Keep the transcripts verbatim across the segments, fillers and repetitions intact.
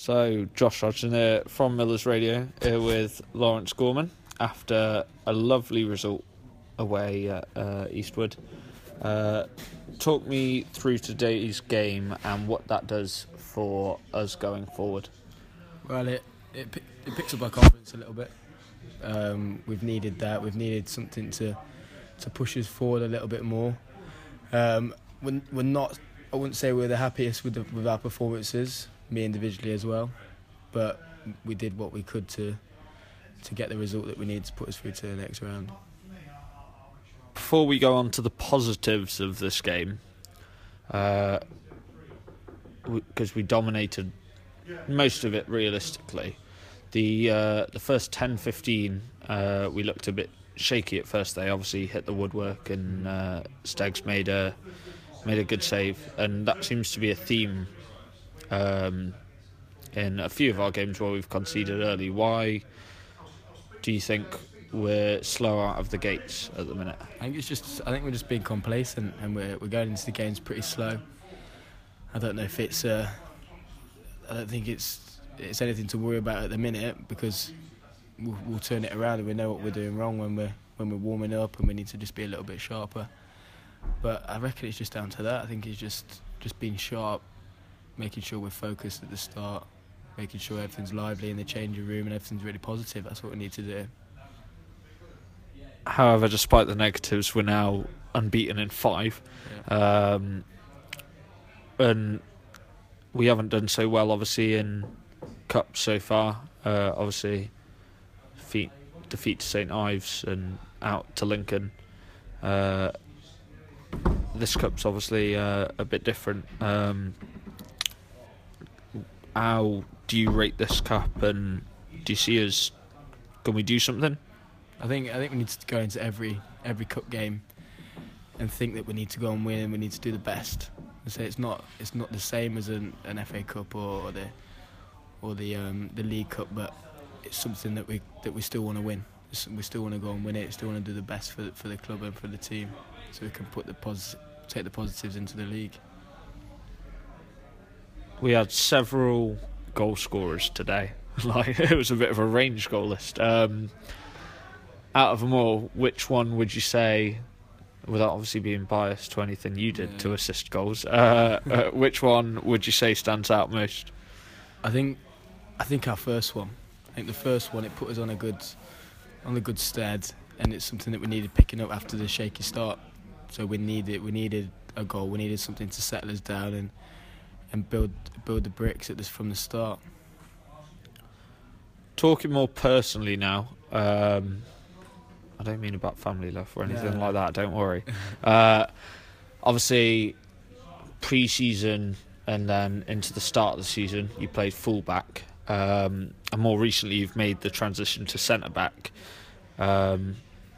So, Josh Hodgson here from Millers Radio, here with Lawrence Gorman after a lovely result away at uh, Eastwood. Uh, talk me through today's game and what that does for us going forward. Well, it it, it picks up our confidence a little bit. Um, we've needed that. We've needed something to to push us forward a little bit more. Um, we're, we're not. I wouldn't say we're the happiest with the, with our performances, me individually as well, but we did what we could to to get the result that we need to put us through to the next round. Before we go on to the positives of this game, because uh, we, we dominated most of it realistically, the uh, the first ten fifteen uh, we looked a bit shaky at first. They obviously hit the woodwork and uh, Steggs made a made a good save, and that seems to be a theme um, in a few of our games where we've conceded early. Why do you think we're slow out of the gates at the minute? I think it's just. I think we're just being complacent, and we're we're going into the games pretty slow. I don't know if it's. Uh, I don't think it's it's anything to worry about at the minute, because we'll, we'll turn it around and we know what we're doing wrong when we're when we're warming up, and we need to just be a little bit sharper. But I reckon it's just down to that. I think it's just just being sharp, making sure we're focused at the start, making sure everything's lively in the changing room and everything's really positive. That's what we need to do. However, despite the negatives, we're now unbeaten in five. Yeah. Um, and we haven't done so well, obviously, in Cup so far. Uh, obviously, defeat, defeat to Saint Ives and out to Lincoln. Uh, this Cup's obviously uh, a bit different. Um, how do you rate this Cup, and do you see us, can we do something? I think I think we need to go into every every cup game and think that we need to go and win, and we need to do the best. And so it's not it's not the same as an, an F A Cup or, or the or the um, the League Cup, but it's something that we that we still want to win. We still want to go and win it. Still want to do the best for the, for the club and for the team, so we can put the posi- take the positives into the league. We had several goal scorers today. Like, it was a bit of a range goal list. Um, Out of them all, which one would you say, without obviously being biased to anything you did yeah. to assist goals, uh, uh, which one would you say stands out most? I think, I think our first one. I think the first one, it put us on a good, on a good stead, and it's something that we needed picking up after the shaky start. So we needed, we needed a goal. We needed something to settle us down and, and build, build the bricks at this from the start. Talking more personally now. Um, I don't mean about family love or anything yeah. like that, don't worry. uh, obviously, pre-season and then into the start of the season, you played full-back. Um, and more recently, you've made the transition to centre-back. Um,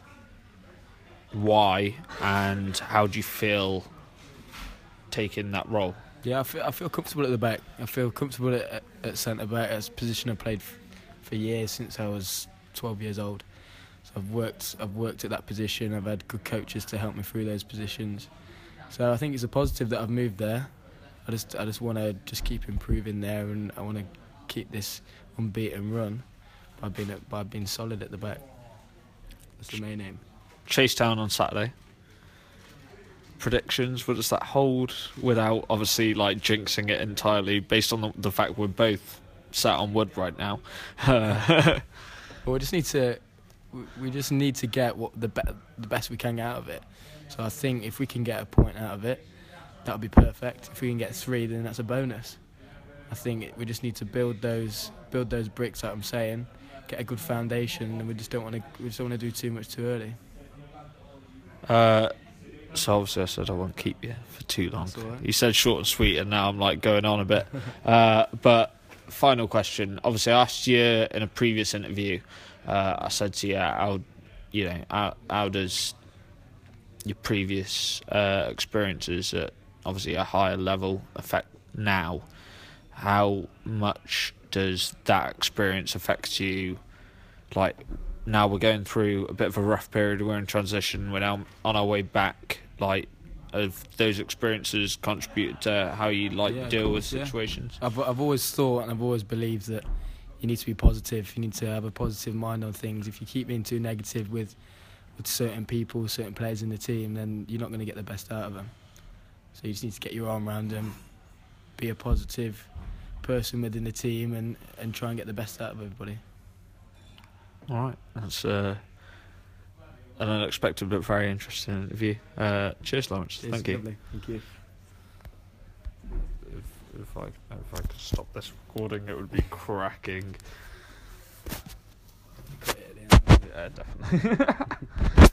why and how do you feel taking that role? Yeah, I feel, I feel comfortable at the back. I feel comfortable at, at centre-back. It's a position I've played f- for years, since I was twelve years old. I've worked I've worked at that position. I've had good coaches to help me through those positions. So I think it's a positive that I've moved there. I just I just want to just keep improving there, and I want to keep this unbeaten run by being by being solid at the back. That's the main aim. Chasetown on Saturday. Predictions, what does that hold, without obviously like jinxing it entirely, based on the, the fact we're both sat on wood right now? Well, we just need to We just need to get what the be- the best we can get out of it. So I think if we can get a point out of it, that would be perfect. If we can get three, then that's a bonus. I think it, we just need to build those build those bricks, like I'm saying, get a good foundation, and we just don't want to we just don't want to do too much too early. Uh, so obviously I said I won't keep you for too long. Right. You said short and sweet, and now I'm like going on a bit. uh, but final question. Obviously, I asked you in a previous interview. Uh, I said to you, how, you know, how, how does your previous uh, experiences at obviously a higher level affect now? How much does that experience affect you? Like, now we're going through a bit of a rough period, we're in transition, we're now on our way back. Like, have those experiences contributed to how you like Yeah, deal of with course, yeah. situations? I've I've always thought and I've always believed that you need to be positive. You need to have a positive mind on things. If you keep being too negative with with certain people, certain players in the team, then you're not going to get the best out of them. So you just need to get your arm around them, be a positive person within the team, and, and try and get the best out of everybody. All right, that's uh, an unexpected but very interesting interview. Uh, cheers, Lawrence. Cheers, Thank you. lovely. Thank you. If, if I if I could stop this recording, it would be cracking. Yeah, definitely.